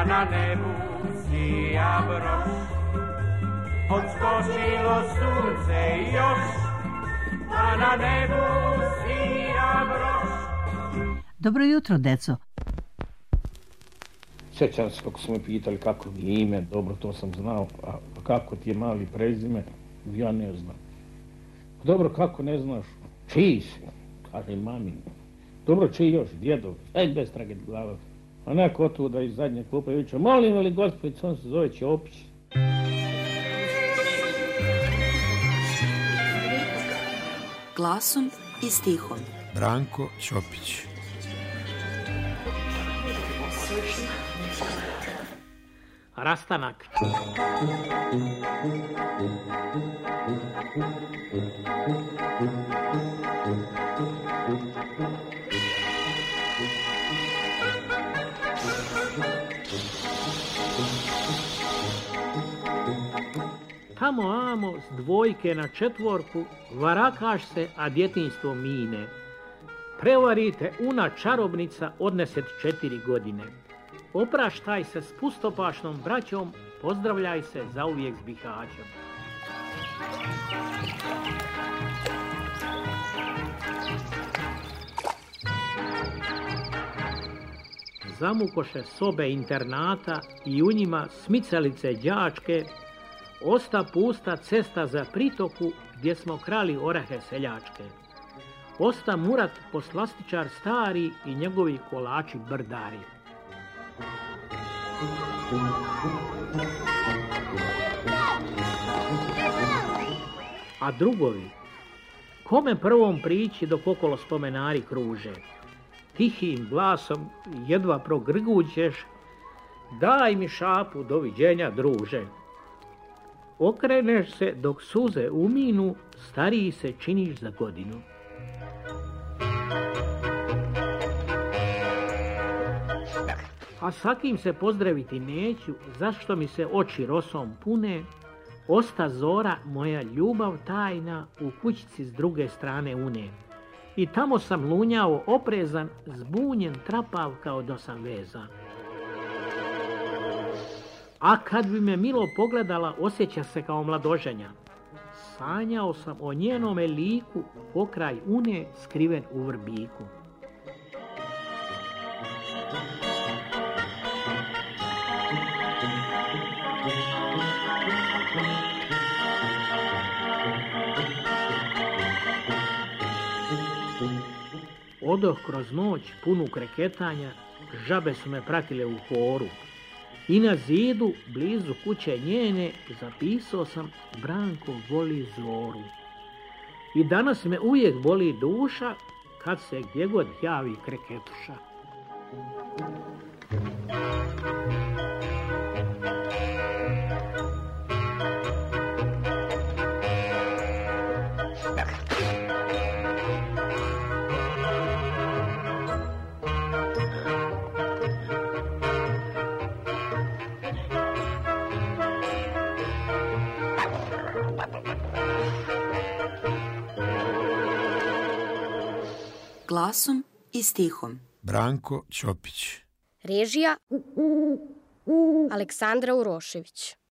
a na nebu sija broš. Odskočilo sunce još, a na nebu sija broš. Dobro jutro, deco. Sjećam se kako su me pitali kako mi je ime, dobro, to sam znao, a kako ti je mali prezime, ja ne znam. Dobro, kako ne znaš, čiji si, kaže mami. Dobro, čiji još, djedov, bez trage glava. A neko otuda iz zadnje klupe viče, molim li gospodić, on se zove Ćopić. Glasom i stihom. Branko Ćopić. Rastanak. Tamo amo s dvojke na četvorku varakaš se, a djetinjstvo mine. Prevarite, una čarobnica odneset 4 godine. Opraštaj se s pustopašnom braćom, pozdravljaj se zauvijek s Bihaćom. Zamukoše sobe internata i u njima smicalice đačke, osta pusta cesta za pritoku gdje smo krali orahe seljačke. Osta Murat poslastičar stari i njegovi kolači brdari. A drugovi, kome prvom prići dok okolo spomenari kruže? Tihim glasom jedva progrgućeš, daj mi šapu, doviđenja druže. Okreneš se dok suze uminu, stariji se činiš za godinu. A sa kim se pozdraviti neću, zašto mi se oči rosom pune, osta zora moja ljubav tajna u kućici s druge strane une. I tamo sam lunjao oprezan, zbunjen, trapav kao da sam vezan. A kad bi me milo pogledala, osjeća se kao mladoženja. Sanjao sam o njenome liku, pokraj une skriven u vrbiku. Odoh kroz noć punu kreketanja, žabe su me pratile u horu. I na zidu, blizu kuće njene, zapisao sam Branko voli zoru. I danas me uvijek boli duša, kad se gdje god javi kreketuša. Glasom i stihom. Branko Ćopić. Režija Aleksandra Urošević.